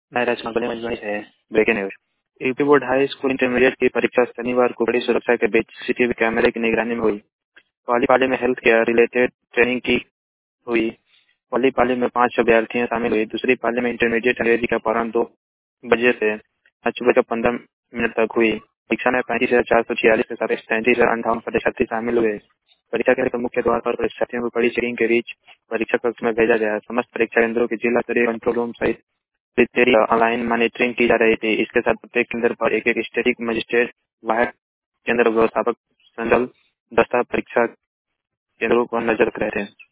महाराज company मंजूरी है। Breaking news. UP board high school intermediate की परीक्षा शनिवार को बड़ी सुरक्षा के बीच सीसीटीवी कैमरे की निगरानी में हुई। पहली पाली में हेल्थ केयर रिलेटेड ट्रेनिंग की हुई। पहली पाली में 5 अभ्यर्थियां शामिल हुई। दूसरी पाली में इंटरमीडिएट अंग्रेजी का अपहरण 2 बजे से 5 बजकर 15 मिनट तक हुई। परीक्षा में 35,446 के साथ 33,058 परीक्षार्थी शामिल हुए। परीक्षा केंद्र के मुख्य द्वार पर परीक्षार्थियों को कड़ी चेकिंग के बीच परीक्षा कक्ष में भेजा गया। समस्त परीक्षा केंद्रों की जिला स्तरीय कंट्रोल रूम सहित तेरी ऑनलाइन मॉनिटरिंग की जा रही थी। इसके साथ प्रत्येक केंद्र पर एक एक स्टेटिक मजिस्ट्रेट, वाहक केंद्र व्यवस्थापक, संजल दस्ता परीक्षा केंद्रों पर नजर रख रहे थे।